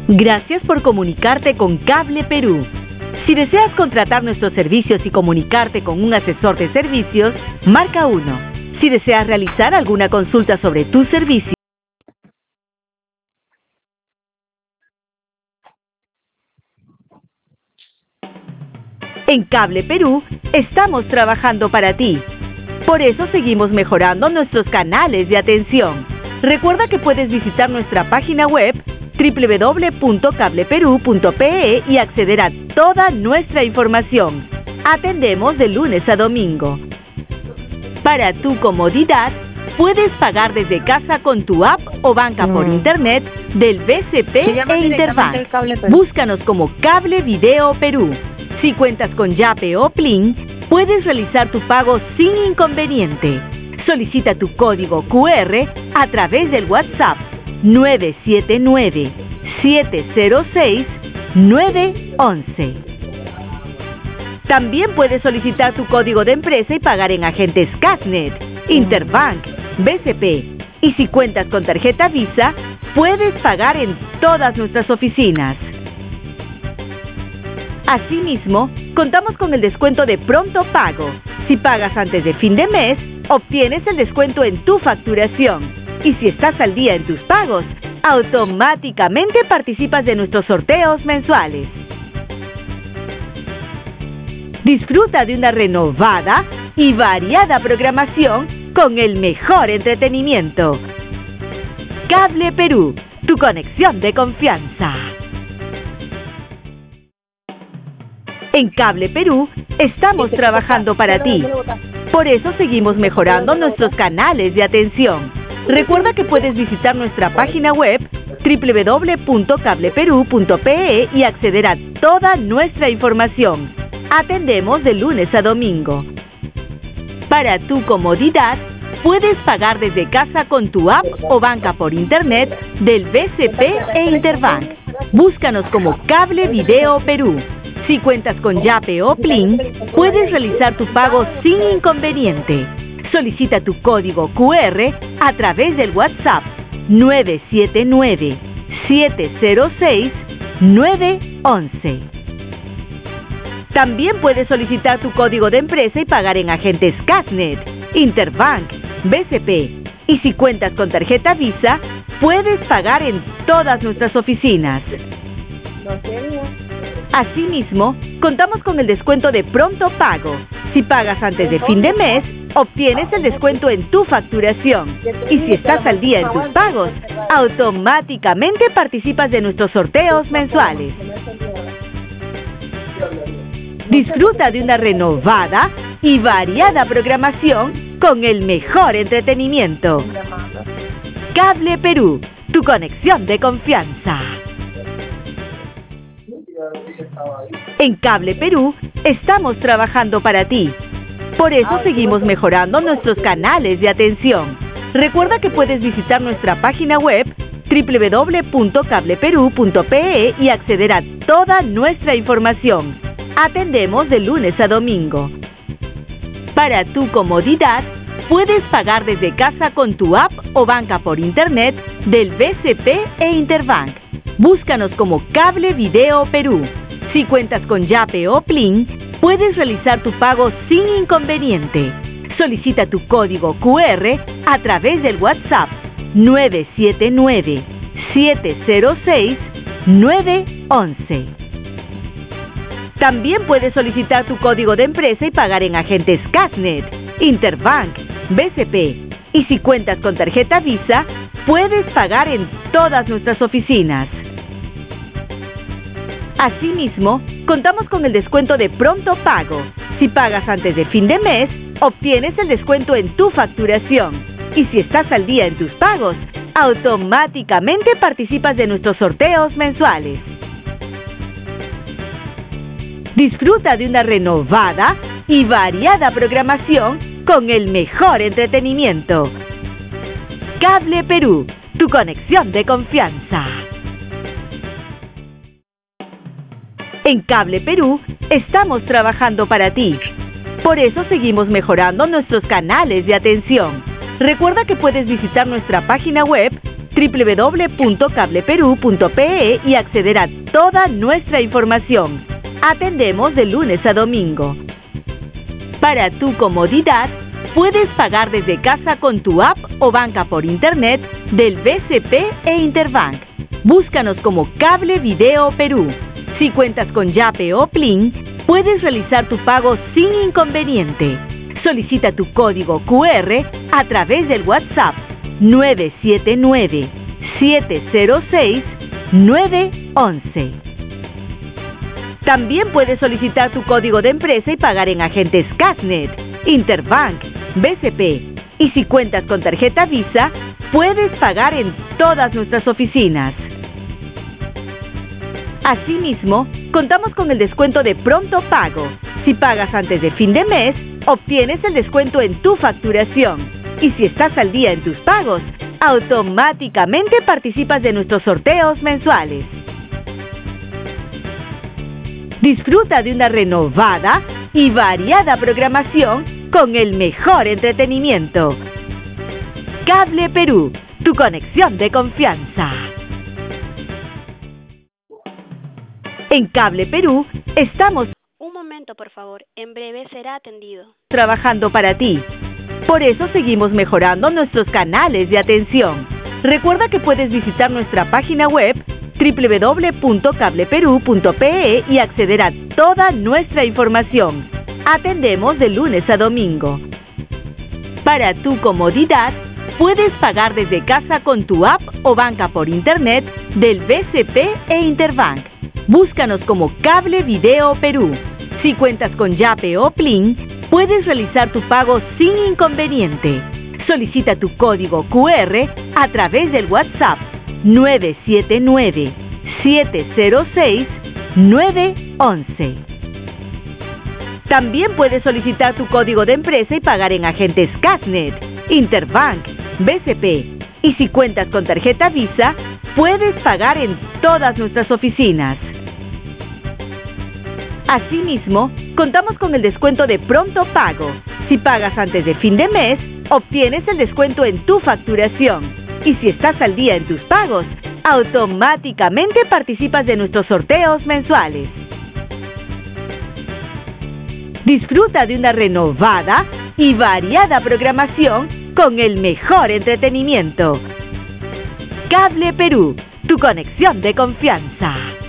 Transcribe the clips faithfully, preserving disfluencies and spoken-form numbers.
Gracias por comunicarte con Cable Perú. Si deseas contratar nuestros servicios y comunicarte con un asesor de servicios, marca uno. Si deseas realizar alguna consulta sobre tu servicio, en Cable Perú estamos trabajando para ti. Por eso seguimos mejorando nuestros canales de atención. Recuerda que puedes visitar nuestra página web doble u doble u doble u punto cable perú punto pe e y acceder a toda nuestra información. Atendemos de lunes a domingo. Para tu comodidad, puedes pagar desde casa con tu app o banca por internet del B C P e Interbank. Búscanos como Cable Video Perú. Si cuentas con Yape o Plin, puedes realizar tu pago sin inconveniente. Solicita tu código cu erre a través del WhatsApp nueve siete nueve, siete cero seis, nueve once. También puedes solicitar tu código de empresa y pagar en agentes Casnet, Interbank, B C P. Y si cuentas con tarjeta Visa, puedes pagar en todas nuestras oficinas. Asimismo, contamos con el descuento de pronto pago. Si pagas antes de fin de mes, obtienes el descuento en tu facturación. Y si estás al día en tus pagos, automáticamente participas de nuestros sorteos mensuales. Disfruta de una renovada y variada programación con el mejor entretenimiento. Cable Perú, tu conexión de confianza. En Cable Perú estamos trabajando para ti. Por eso seguimos mejorando nuestros canales de atención. Recuerda que puedes visitar nuestra página web doble u doble u doble u punto cable perú punto pe e y acceder a toda nuestra información. Atendemos de lunes a domingo. Para tu comodidad, puedes pagar desde casa con tu app o banca por internet del B C P e Interbank. Búscanos como Cable Video Perú. Si cuentas con Yape o Plin, puedes realizar tu pago sin inconveniente. Solicita tu código cu erre a través del WhatsApp nueve siete nueve, siete cero seis, nueve once. También puedes solicitar tu código de empresa y pagar en agentes Casnet, Interbank, B C P. Y si cuentas con tarjeta Visa, puedes pagar en todas nuestras oficinas. Asimismo, contamos con el descuento de pronto pago. Si pagas antes de fin de mes, obtienes el descuento en tu facturación. Y si estás al día en tus pagos, automáticamente participas de nuestros sorteos mensuales. Disfruta de una renovada y variada programación con el mejor entretenimiento. Cable Perú, tu conexión de confianza. En Cable Perú estamos trabajando para ti. Por eso seguimos mejorando nuestros canales de atención. Recuerda que puedes visitar nuestra página web doble u doble u doble u punto cable perú punto pe e y acceder a toda nuestra información. Atendemos de lunes a domingo. Para tu comodidad, puedes pagar desde casa con tu app o banca por internet del B C P e Interbank. Búscanos como Cable Video Perú. Si cuentas con Yape o Plin, puedes realizar tu pago sin inconveniente. Solicita tu código cu erre a través del WhatsApp nueve siete nueve, siete cero seis, nueve once. También puedes solicitar tu código de empresa y pagar en agentes Casnet, Interbank, B C P. Y si cuentas con tarjeta Visa, puedes pagar en todas nuestras oficinas. Asimismo, contamos con el descuento de pronto pago. Si pagas antes de fin de mes, obtienes el descuento en tu facturación. Y si estás al día en tus pagos, automáticamente participas de nuestros sorteos mensuales. Disfruta de una renovada y variada programación con el mejor entretenimiento. Cable Perú, tu conexión de confianza. En Cable Perú estamos trabajando para ti. Por eso seguimos mejorando nuestros canales de atención. Recuerda que puedes visitar nuestra página web doble u doble u doble u punto cable perú punto pe e y acceder a toda nuestra información. Atendemos de lunes a domingo. Para tu comodidad, puedes pagar desde casa con tu app o banca por internet del B C P e Interbank. Búscanos como Cable Video Perú. Si cuentas con Yape o Plin, puedes realizar tu pago sin inconveniente. Solicita tu código cu erre a través del WhatsApp nueve siete nueve, siete cero seis, nueve once. También puedes solicitar tu código de empresa y pagar en agentes Casnet, Interbank, B C P. Y si cuentas con tarjeta Visa, puedes pagar en todas nuestras oficinas. Asimismo, contamos con el descuento de Pronto Pago. Si pagas antes de fin de mes, obtienes el descuento en tu facturación. Y si estás al día en tus pagos, automáticamente participas de nuestros sorteos mensuales. Disfruta de una renovada y variada programación con el mejor entretenimiento. Cable Perú, tu conexión de confianza. En Cable Perú estamos... Un momento, por favor. En breve será atendido. Trabajando para ti. Por eso seguimos mejorando nuestros canales de atención. Recuerda que puedes visitar nuestra página web doble u doble u doble u punto cable perú punto pe e y acceder a toda nuestra información. Atendemos de lunes a domingo. Para tu comodidad, puedes pagar desde casa con tu app o banca por internet del B C P e Interbank. Búscanos como Cable Video Perú. Si cuentas con Yape o Plin, puedes realizar tu pago sin inconveniente. Solicita tu código cu erre a través del WhatsApp nueve siete nueve, siete cero seis, nueve once. También puedes solicitar tu código de empresa y pagar en agentes Casnet, Interbank, B C P. Y si cuentas con tarjeta Visa, puedes pagar en todas nuestras oficinas. Asimismo, contamos con el descuento de Pronto Pago. Si pagas antes de fin de mes, obtienes el descuento en tu facturación. Y si estás al día en tus pagos, automáticamente participas de nuestros sorteos mensuales. Disfruta de una renovada y variada programación con el mejor entretenimiento. Cable Perú, tu conexión de confianza.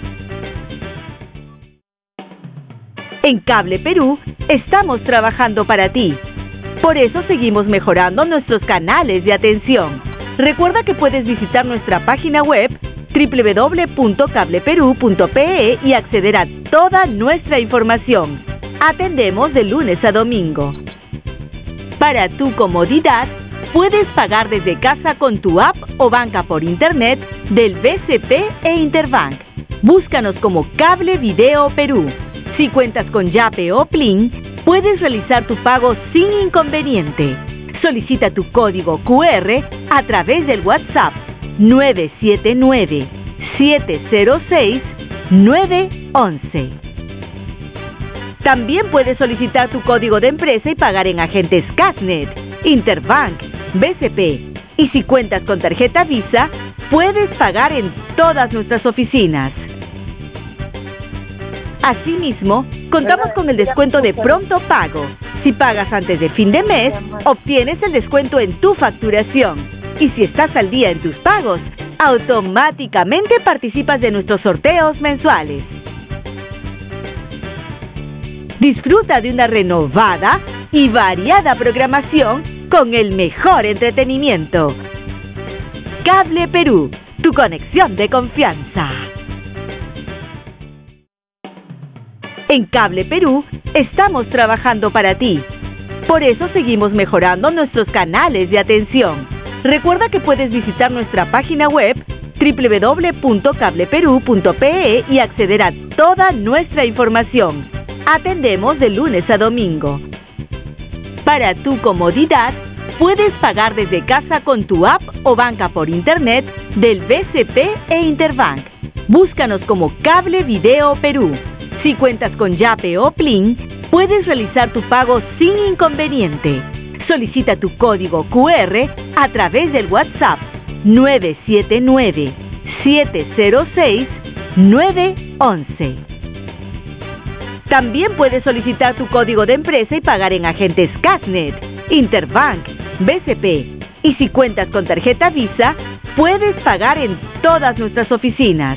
En Cable Perú estamos trabajando para ti. Por eso seguimos mejorando nuestros canales de atención. Recuerda que puedes visitar nuestra página web doble u doble u doble u punto cable perú punto pe e y acceder a toda nuestra información. Atendemos de lunes a domingo. Para tu comodidad, puedes pagar desde casa con tu app o banca por internet del B C P e Interbank. Búscanos como Cable Video Perú. Si cuentas con Yape o Plin, puedes realizar tu pago sin inconveniente. Solicita tu código cu erre a través del WhatsApp nueve siete nueve, siete cero seis, nueve once. También puedes solicitar tu código de empresa y pagar en agentes Casnet, Interbank, B C P. Y si cuentas con tarjeta Visa, puedes pagar en todas nuestras oficinas. Asimismo, contamos con el descuento de Pronto Pago. Si pagas antes de fin de mes, obtienes el descuento en tu facturación. Y si estás al día en tus pagos, automáticamente participas de nuestros sorteos mensuales. Disfruta de una renovada y variada programación con el mejor entretenimiento. Cable Perú, tu conexión de confianza. En Cable Perú estamos trabajando para ti. Por eso seguimos mejorando nuestros canales de atención. Recuerda que puedes visitar nuestra página web doble u doble u doble u punto cable perú punto pe e y acceder a toda nuestra información. Atendemos de lunes a domingo. Para tu comodidad, puedes pagar desde casa con tu app o banca por internet del B C P e Interbank. Búscanos como Cable Video Perú. Si cuentas con Yape o Plin, puedes realizar tu pago sin inconveniente. Solicita tu código cu erre a través del WhatsApp nueve siete nueve, siete cero seis, nueve uno uno. También puedes solicitar tu código de empresa y pagar en agentes Casnet, Interbank, B C P. Y si cuentas con tarjeta Visa, puedes pagar en todas nuestras oficinas.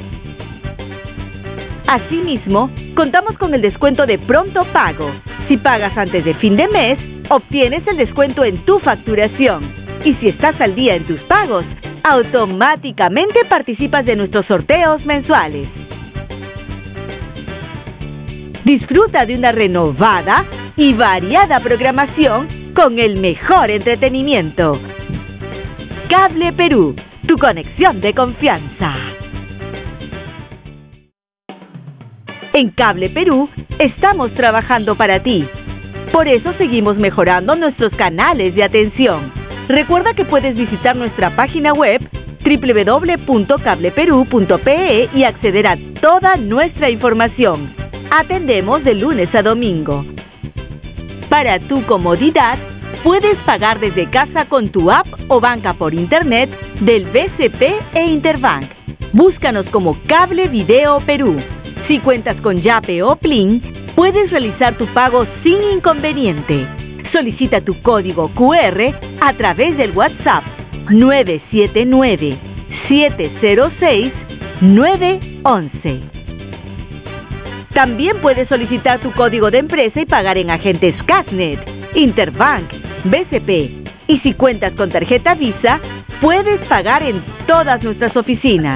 Asimismo, contamos con el descuento de pronto pago. Si pagas antes de fin de mes, obtienes el descuento en tu facturación. Y si estás al día en tus pagos, automáticamente participas de nuestros sorteos mensuales. Disfruta de una renovada y variada programación con el mejor entretenimiento. Cable Perú, tu conexión de confianza. En Cable Perú estamos trabajando para ti. Por eso seguimos mejorando nuestros canales de atención. Recuerda que puedes visitar nuestra página web doble u doble u doble u punto cable perú punto pe e y acceder a toda nuestra información. Atendemos de lunes a domingo. Para tu comodidad, puedes pagar desde casa con tu app o banca por internet del B C P e Interbank. Búscanos como Cable Video Perú. Si cuentas con Yape o Plin, puedes realizar tu pago sin inconveniente. Solicita tu código cu erre a través del WhatsApp nueve siete nueve, siete cero seis, nueve uno uno. También puedes solicitar tu código de empresa y pagar en agentes Casnet, Interbank, B C P. Y si cuentas con tarjeta Visa, puedes pagar en todas nuestras oficinas.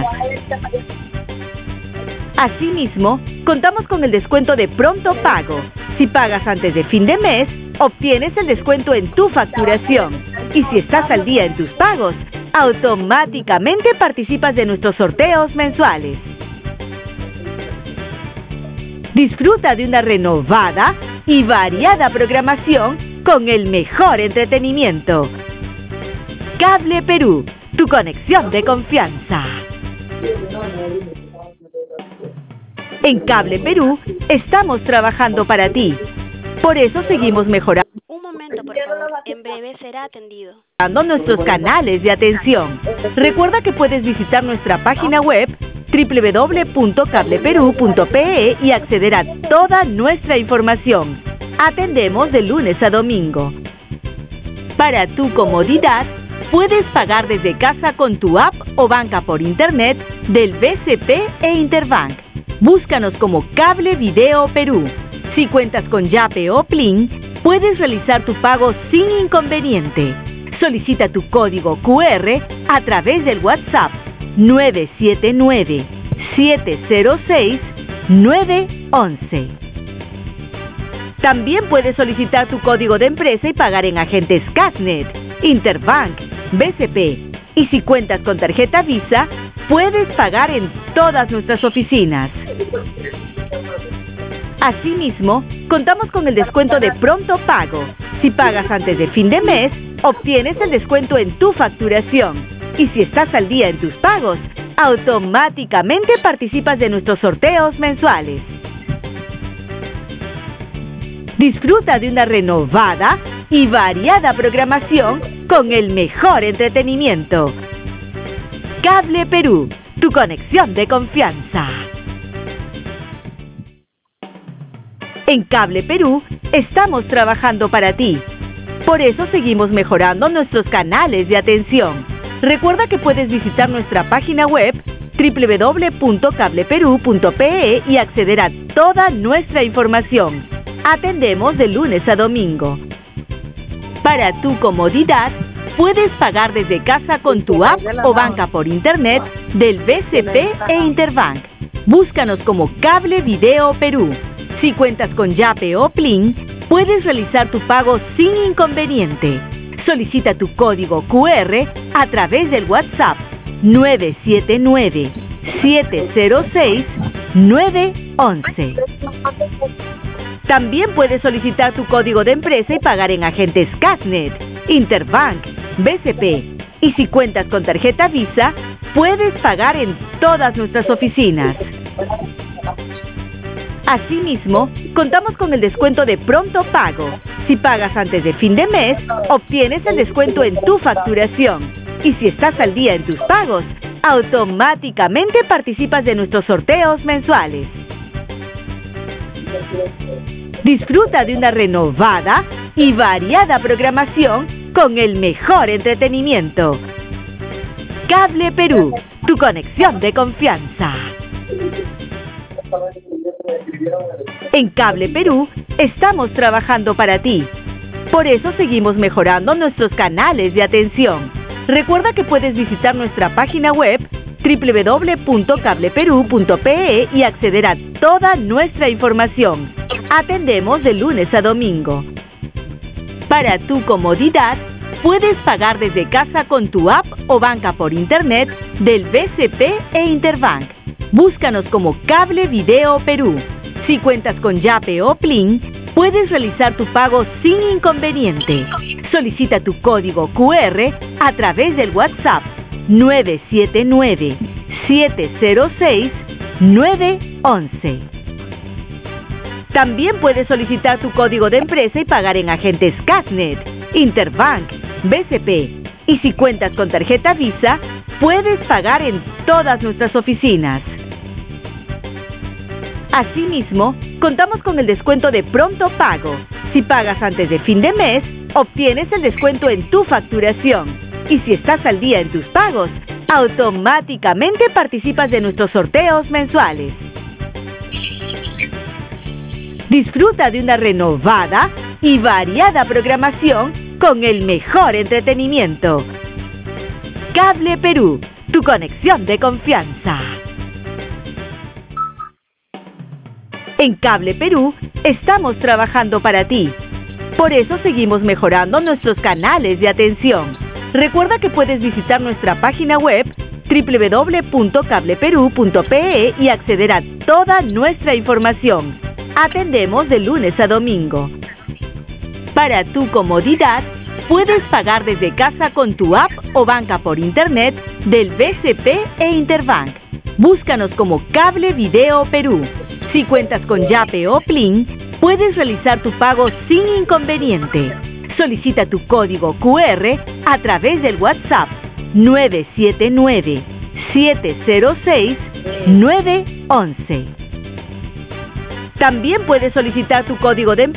Asimismo, contamos con el descuento de pronto pago. Si pagas antes de fin de mes, obtienes el descuento en tu facturación. Y si estás al día en tus pagos, automáticamente participas de nuestros sorteos mensuales. Disfruta de una renovada y variada programación con el mejor entretenimiento. Cable Perú, tu conexión de confianza. En Cable Perú estamos trabajando para ti. Por eso seguimos mejorando Un momento, por favor. En breve será atendido. nuestros canales de atención. Recuerda que puedes visitar nuestra página web doble u doble u doble u punto cable perú punto pe e y acceder a toda nuestra información. Atendemos de lunes a domingo. Para tu comodidad, puedes pagar desde casa con tu app o banca por internet del B C P e Interbank. Búscanos como Cable Video Perú. Si cuentas con Yape o Plin, puedes realizar tu pago sin inconveniente. Solicita tu código cu erre a través del WhatsApp nueve siete nueve, siete cero seis, nueve uno uno. También puedes solicitar tu código de empresa y pagar en agentes Casnet, Interbank, B C P. Y si cuentas con tarjeta Visa, puedes pagar en todas nuestras oficinas. Asimismo, contamos con el descuento de pronto pago. Si pagas antes de fin de mes, obtienes el descuento en tu facturación. Y si estás al día en tus pagos, automáticamente participas de nuestros sorteos mensuales. Disfruta de una renovada y variada programación con el mejor entretenimiento. Cable Perú, tu conexión de confianza. En Cable Perú estamos trabajando para ti. Por eso seguimos mejorando nuestros canales de atención. Recuerda que puedes visitar nuestra página web doble u doble u doble u punto cable perú punto pe e y acceder a toda nuestra información. Atendemos de lunes a domingo. Para tu comodidad, puedes pagar desde casa con tu app o banca por internet del B C P e Interbank. Búscanos como Cable Video Perú. Si cuentas con Yape o Plin, puedes realizar tu pago sin inconveniente. Solicita tu código cu erre a través del WhatsApp nueve siete nueve, siete cero seis, nueve uno uno. También puedes solicitar tu código de empresa y pagar en agentes Casnet, Interbank, B C P. Y si cuentas con tarjeta Visa, puedes pagar en todas nuestras oficinas. Asimismo, contamos con el descuento de pronto pago. Si pagas antes de fin de mes, obtienes el descuento en tu facturación. Y si estás al día en tus pagos, automáticamente participas de nuestros sorteos mensuales. Disfruta de una renovada y variada programación con el mejor entretenimiento. Cable Perú, tu conexión de confianza. En Cable Perú estamos trabajando para ti. Por eso seguimos mejorando nuestros canales de atención. Recuerda que puedes visitar nuestra página web doble u doble u doble u punto cable perú punto pe e y acceder a toda nuestra información. Atendemos de lunes a domingo. Para tu comodidad, puedes pagar desde casa con tu app o banca por internet del B C P e Interbank. Búscanos como Cable Video Perú. Si cuentas con Yape o Plin, puedes realizar tu pago sin inconveniente. Solicita tu código cu erre a través del WhatsApp nueve siete nueve, siete cero seis, nueve once. También puedes solicitar tu código de empresa y pagar en agentes Casnet, Interbank, B C P. Y si cuentas con tarjeta Visa, puedes pagar en todas nuestras oficinas. Asimismo, contamos con el descuento de pronto pago. Si pagas antes de fin de mes, obtienes el descuento en tu facturación. Y si estás al día en tus pagos, automáticamente participas de nuestros sorteos mensuales. Disfruta de una renovada y variada programación con el mejor entretenimiento. Cable Perú, tu conexión de confianza. En Cable Perú estamos trabajando para ti. Por eso seguimos mejorando nuestros canales de atención. Recuerda que puedes visitar nuestra página web doble u doble u doble u punto cable perú punto pe e y acceder a toda nuestra información. Atendemos de lunes a domingo. Para tu comodidad, puedes pagar desde casa con tu app o banca por internet del B C P e Interbank. Búscanos como Cable Video Perú. Si cuentas con Yape o Plin, puedes realizar tu pago sin inconveniente. Solicita tu código cu erre a través del WhatsApp nueve siete nueve, siete cero seis, nueve once. También puedes solicitar tu código de